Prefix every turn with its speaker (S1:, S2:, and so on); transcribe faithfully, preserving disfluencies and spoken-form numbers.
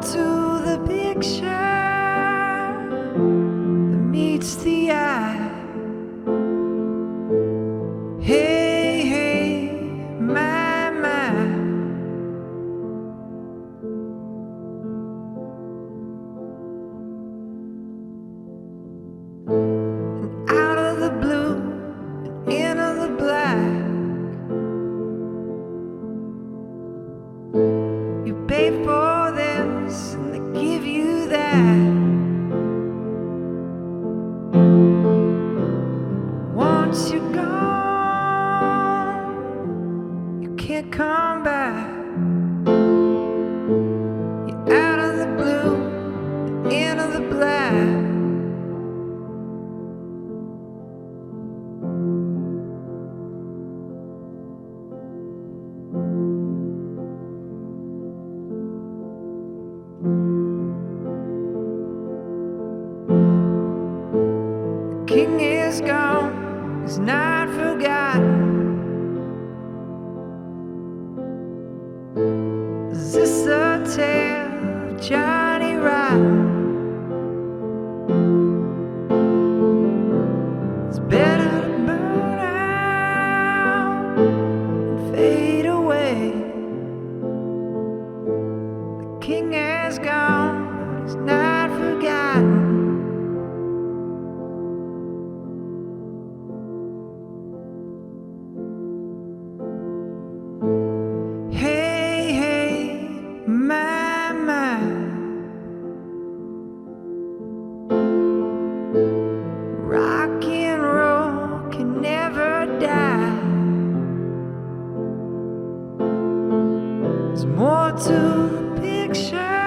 S1: to the picture that meets the eye. Hey, hey, my, my. And out of the blue and into the black, you pay for this and they give you that. Once you're gone, you can't come back. You're out of the blue and into the black. The king is gone, he's not forgotten. Is this a tale of Johnny Rotten? It's better to burn out and fade away. The king has gone, but he's not forgotten. Hey, hey, my, my. Rock and roll can never die. There's more to the picture